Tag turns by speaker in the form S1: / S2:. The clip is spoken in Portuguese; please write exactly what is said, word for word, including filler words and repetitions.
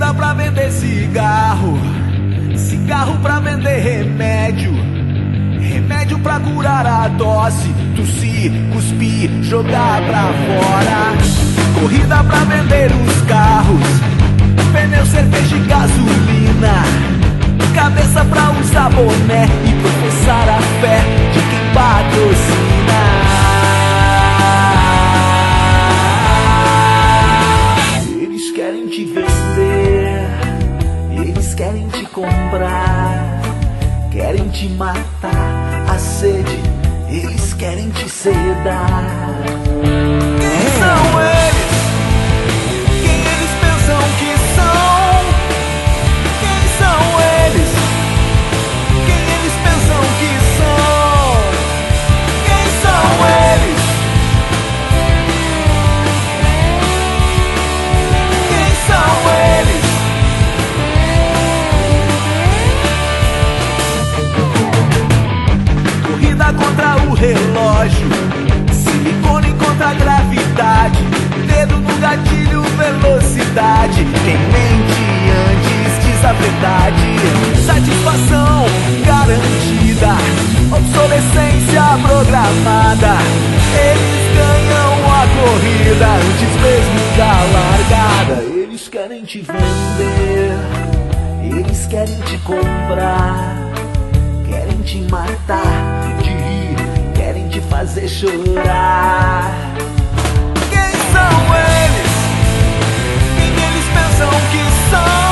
S1: Corrida pra vender cigarro, cigarro pra vender remédio, remédio pra curar a tosse, tossir, cuspir, jogar pra fora. Corrida pra vender os carros, pneu, cerveja e gasolina, cabeça pra usar boné e professar a fé de quem patrocina. Eles querem te vender, eles querem te comprar, querem te matar a sede, eles querem te sedar. Quem são eles? Quem eles pensam que são? Quem são eles? Quem eles pensam que são? Quem são eles? Quem são eles? Corrida contra o relógio, silicone contra a gravidade, dedo no gatilho, velocidade. Quem mente antes diz a verdade. Satisfação garantida, obsolescência programada. Eles ganham a corrida antes mesmo da largada. Eles querem te vender, eles querem te comprar, querem te matar de rir, querem te fazer chorar. Quem são eles? Quem eles pensam que são?